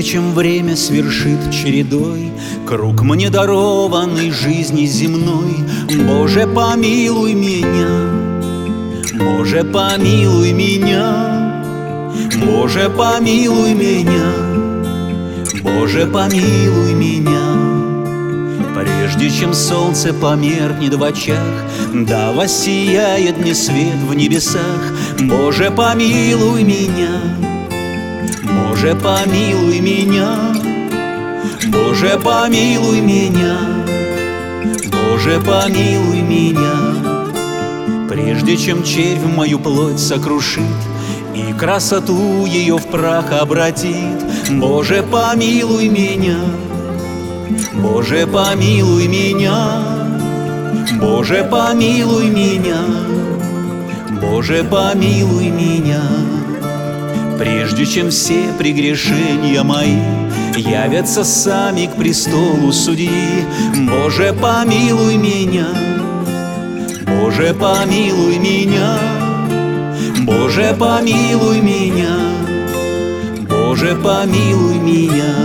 чем время свершит чередой круг мне дарованный жизни земной. Боже, помилуй меня, Боже, помилуй меня, Боже, помилуй меня, Боже, помилуй меня. Прежде чем солнце померкнет в очах, да воссияет мне свет в небесах, Боже, помилуй меня, Боже, помилуй меня, Боже, помилуй меня, Боже, помилуй меня. Прежде чем червь мою плоть сокрушит и красоту ее в прах обратит, Боже, помилуй меня, Боже, помилуй меня, Боже, помилуй меня, Боже, помилуй меня. Прежде чем все прегрешения мои явятся сами к престолу судьи, Боже, помилуй меня, Боже, помилуй меня, Боже, помилуй меня, Боже, помилуй меня.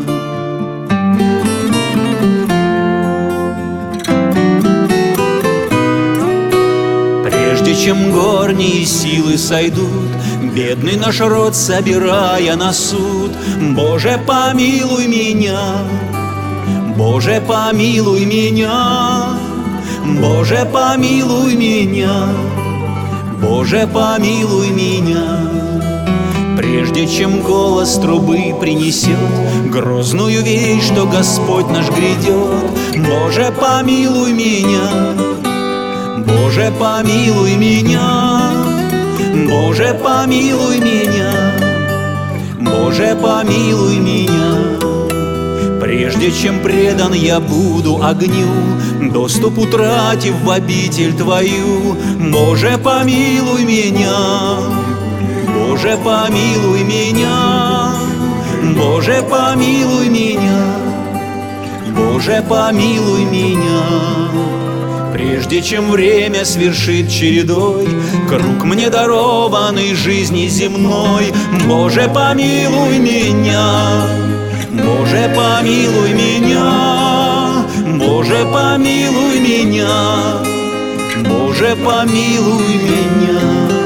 Прежде чем горние силы сойдут, бедный наш род собирая на суд, Боже, помилуй меня, Боже, помилуй меня, Боже, помилуй меня, Боже, помилуй меня. Прежде чем голос трубы принесет грозную весть, что Господь наш грядет, Боже, помилуй меня, Боже, помилуй меня, Боже, помилуй меня, Боже, помилуй меня. Прежде чем предан я буду огню, доступ утратив в обитель Твою, Боже, помилуй меня, Боже, помилуй меня, Боже, помилуй меня, Боже, помилуй меня. Прежде чем время свершит чередой круг мне дарованный жизни земной, Боже, помилуй меня, Боже, помилуй меня, Боже, помилуй меня, Боже, помилуй меня.